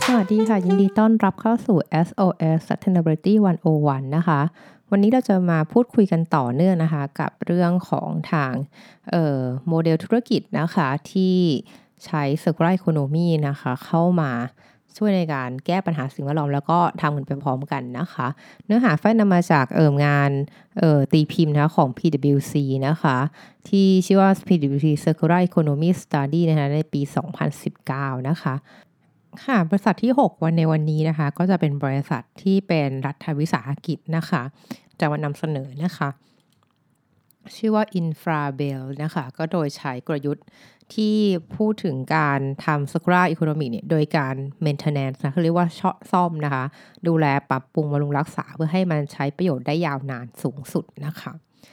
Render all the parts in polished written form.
สวัสดีค่ะยินดีต้อนรับเข้าสู่ SOS Sustainability 101 นะคะวันนี้เราจะมาพูดคุยกันต่อเนื่องนะคะกับเรื่องของทางโมเดลธุรกิจนะคะที่ใช้ Circular Economy นะคะเข้ามาช่วยในการแก้ปัญหาสิ่งแวดล้อมแล้วก็ทำกันไปพร้อมกันนะคะเนื้อหาฝ้ายนำมาจากงานตีพิมพ์นะคะของ PwC นะคะที่ชื่อว่า PwC Circular Economy Study นะคะในปี 2019 นะคะค่ะบริษัทที่6ในวันนี้นะคะก็จะเป็นบริษัทที่เป็นรัฐวิสาหกิจนะคะจะมานำเสนอนะคะชื่อว่า Infrabel นะคะก็โดยใช้กลยุทธ์ที่พูดถึงการทำ Circular Economy เนี่ยโดยการ Maintenance นะเขาเรียกว่าซ่อมนะคะดูแลปรับปรุงบำรุงรักษาเพื่อให้มันใช้ประโยชน์ได้ยาวนานสูงสุดนะคะ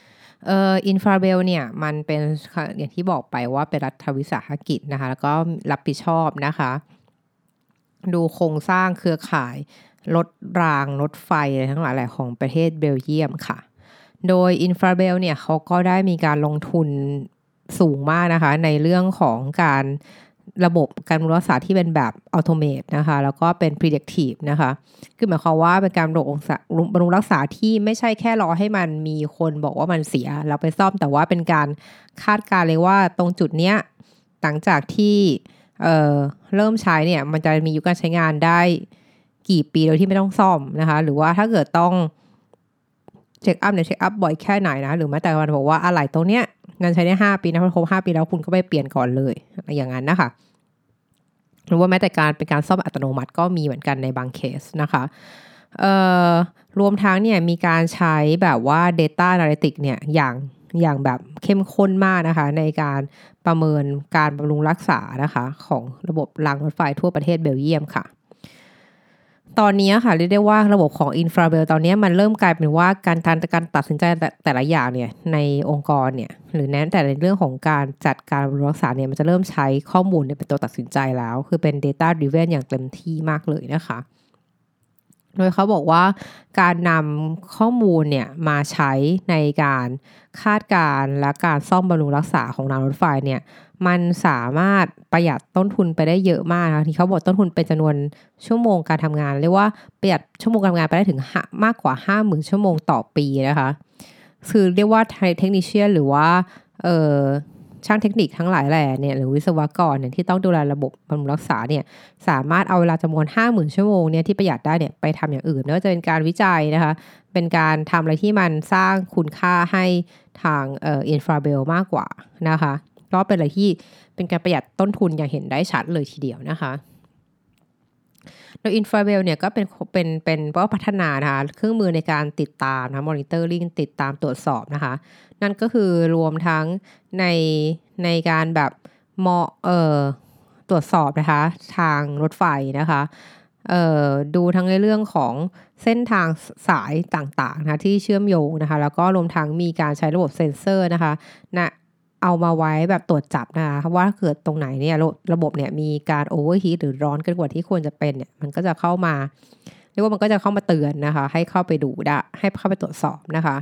Infrabel เนี่ยมันเป็นอย่างที่บอกไปว่าเป็นรัฐวิสาหกิจนะคะแล้วก็รับผิดชอบนะคะดูโครงสร้างเครือข่ายรถรางรถไฟอะไรทั้งหลายแหละของประเทศเบลเยียมค่ะโดย Infrabel เนี่ยเขาก็ได้มีการลงทุนสูงมากนะคะในเรื่องของการระบบการบำรุงรักษาที่เป็นแบบอัตโนมัตินะคะแล้วก็เป็น predictive นะคะคือหมายความว่าเป็นการบำรุงรักษาที่ไม่ใช่แค่รอให้มันมีคนบอกว่ามันเสียแล้วไปซ่อมแต่ว่าเป็นการคาดการณ์เลยว่าตรงจุดเนี้ยหลังจากที่เริ่มใช้เนี่ยมันจะมีอายุการใช้งานได้กี่ปีโดยที่ไม่ต้องซ่อมนะคะหรือว่าถ้าเกิดต้องเช็คอัพเนี่ยเช็คอัพบ่อยแค่ไหนนะหรือแม้แต่วันบอกว่าอะไหล่ตรงเนี้ยงานใช้ได้5 ปีนะพอครบ5 ปีแล้วคุณก็ไปเปลี่ยนก่อนเลยอย่างนั้นนะคะหรือว่าแม้แต่การเป็นการซ่อมอัตโนมัติก็มีเหมือนกันในบางเคสนะคะรวมทั้งเนี่ยมีการใช้แบบว่า Data Analytics เนี่ยอย่างแบบเข้มข้นมากนะคะในการประเมินการบำรุงรักษานะคะของระบบรางรถไฟทั่วประเทศเบลเยียมค่ะตอนนี้ค่ะเรียกได้ว่าระบบของ Infrabel ตอนนี้มันเริ่มกลายเป็นว่าการตัดสินใจแต่ละอย่างเนี่ยในองค์กรเนี่ยหรือแม้แต่ในเรื่องของการจัดการบำรุงรักษาเนี่ยมันจะเริ่มใช้ข้อมูลเป็นตัวตัดสินใจแล้วคือเป็น Data Driven อย่างเต็มที่มากเลยนะคะโดยเขาบอกว่าการนำข้อมูลเนี่ยมาใช้ในการคาดการณ์และการซ่อมบำรุงรักษาของรางรถไฟเนี่ยมันสามารถประหยัดต้นทุนไปได้เยอะมากนะที่เขาบอกต้นทุนเป็นจำนวนชั่วโมงการทำงานเรียกว่าประหยัดชั่วโมงการทำงานไปได้ถึงมากกว่า 50,000 ชั่วโมงต่อปีนะคะคือเรียกว่าเทคนิคเชียนหรือว่าช่างเทคนิคทั้งหลายแหล่เนี่ยหรือวิศวกรเนี่ยที่ต้องดูแลระบบบำรุงรักษาเนี่ยสามารถเอาเวลาจำนวน 50,000 ชั่วโมงเนี่ยที่ประหยัดได้เนี่ยไปทำอย่างอื่นไม่ว่าจะเป็นการวิจัยนะคะเป็นการทำอะไรที่มันสร้างคุณค่าให้ทางInfrabel มากกว่านะคะก็เป็นอะไรที่เป็นการประหยัดต้นทุนอย่างเห็นได้ชัดเลยทีเดียวนะคะโดย Infrabel เนี่ยก็เป็นว่าพัฒนานะคะเครื่องมือในการติดตามนะ monitoring ติดตามตรวจสอบนะคะนั่นก็คือรวมทั้งในการแบบตรวจสอบนะคะทางรถไฟนะคะดูทั้งในเรื่องของเส้นทางสายต่างๆนะคะที่เชื่อมโยงนะคะแล้วก็รวมทั้งมีการใช้ระบบเซ็นเซอร์นะคะเอามาไว้แบบตรวจจับนะคะว่าเกิดตรงไหนเนี่ยระบบเนี่ยมีการโอเวอร์ฮีทหรือร้อนเกินกว่าที่ควรจะเป็นเนี่ยมันก็จะเข้ามาเรียกว่ามันก็จะเข้ามาเตือนนะคะให้เข้าไปดูได้ให้เข้าไปตรวจสอบนะคะ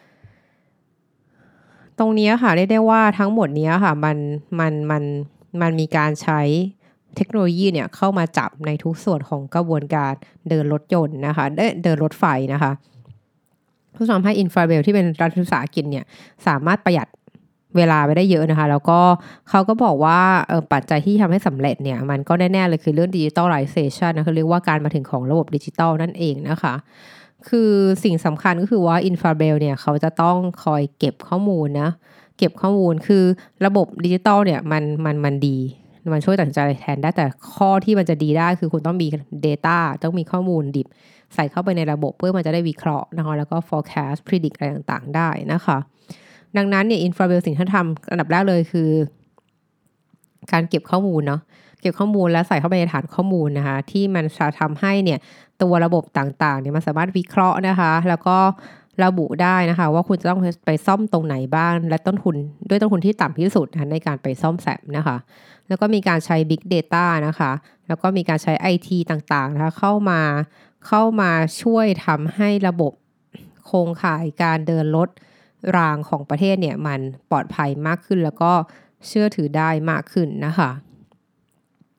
ตรงนี้ค่ะเรียกได้ว่าทั้งหมดนี้ค่ะมันมีการใช้เทคโนโลยีเนี่ยเข้ามาจับในทุกส่วนของกระบวนการเดินรถยนต์นะคะเดินรถไฟนะคะเพื่อทำให้ Infrabel ที่เป็นรัฐวิสาหกิจเนี่ยสามารถประหยัดเวลาไปได้เยอะนะคะแล้วก็เขาก็บอกว่าปัจจัยที่ทำให้สำเร็จเนี่ยมันก็แน่ๆเลยคือเรื่อง digitalization นะคือเรียกว่าการมาถึงของระบบดิจิตอลนั่นเองนะคะคือสิ่งสำคัญก็คือว่า Infrabel เนี่ยเขาจะต้องคอยเก็บข้อมูลนะเก็บข้อมูลคือระบบดิจิตอลเนี่ยมันดีมันช่วยตัดสินใจแทนได้แต่ข้อที่มันจะดีได้คือคุณต้องมี data ต้องมีข้อมูลดิบใส่เข้าไปในระบบเพื่อมันจะได้วิเคราะห์นะคะแล้วก็ forecast predict อะไรต่างๆได้นะคะดังนั้นเนี่ย Infrabel สิ่งที่ทำอันดับแรกเลยคือการเก็บข้อมูลเนาะเก็บข้อมูลแล้วใส่เข้าไปในฐานข้อมูลนะคะที่มันจะทำให้เนี่ยตัวระบบต่างๆเนี่ยมันสามารถวิเคราะห์นะคะแล้วก็ระบุได้นะคะว่าคุณจะต้องไปซ่อมตรงไหนบ้างและต้นทุนที่ต่ำที่สุดนะในการไปซ่อมแซมนะคะแล้วก็มีการใช้ Big Data นะคะแล้วก็มีการใช้ IT ต่างๆนะคะเข้ามาช่วยทำให้ระบบโครงข่ายการเดินรถรางของประเทศเนี่ยมันปลอดภัยมากขึ้นแล้วก็เชื่อถือได้มากขึ้นนะคะ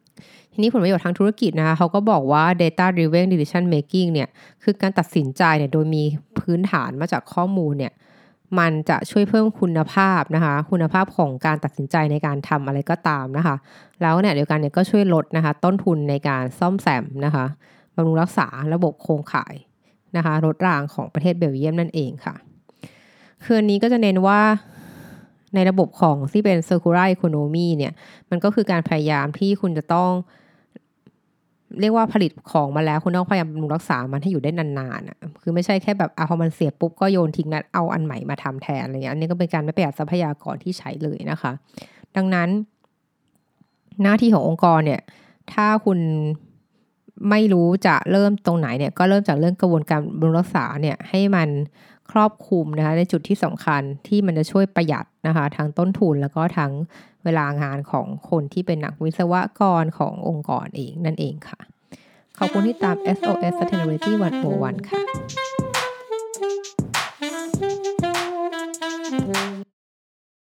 ทีนี้ผลประโยชน์ทางธุรกิจนะคะเขาก็บอกว่า data driven decision making เนี่ยคือการตัดสินใจเนี่ยโดยมีพื้นฐานมาจากข้อมูลเนี่ยมันจะช่วยเพิ่มคุณภาพนะคะคุณภาพของการตัดสินใจในการทำอะไรก็ตามนะคะแล้วเนี่ยเดียวกันเนี่ยก็ช่วยลดนะคะต้นทุนในการซ่อมแซมนะคะบำรุงรักษาระบบโครงข่ายนะคะรถรางของประเทศเบลเยียมนั่นเองค่ะคืนนี้ก็จะเน้นว่าในระบบของที่เป็น circular economy เนี่ยมันก็คือการพยายามที่คุณจะต้องเรียกว่าผลิตของมาแล้วคุณต้องพยายามบำรุงรักษามันให้อยู่ได้นานๆคือไม่ใช่แค่แบบพอมันเสียปุ๊บก็โยนทิ้งแล้วเอาอันใหม่มาทำแทนอะไรเงี้ยอันนี้ก็เป็นการไม่ประหยัดทรัพยากรที่ใช้เลยนะคะดังนั้นหน้าที่ขององค์กรเนี่ยถ้าคุณไม่รู้จะเริ่มตรงไหนเนี่ยก็เริ่มจากเรื่องกระบวนการบำรุงรักษาเนี่ยให้มันครอบคลุมนะคะในจุดที่สำคัญที่มันจะช่วยประหยัดนะคะทั้งต้นทุนแล้วก็ทั้งเวลางานของคนที่เป็นนักวิศวกรขององค์กรเองนั่นเองค่ะขอบคุณที่ตาม SOS Sustainability 101 ค่ะ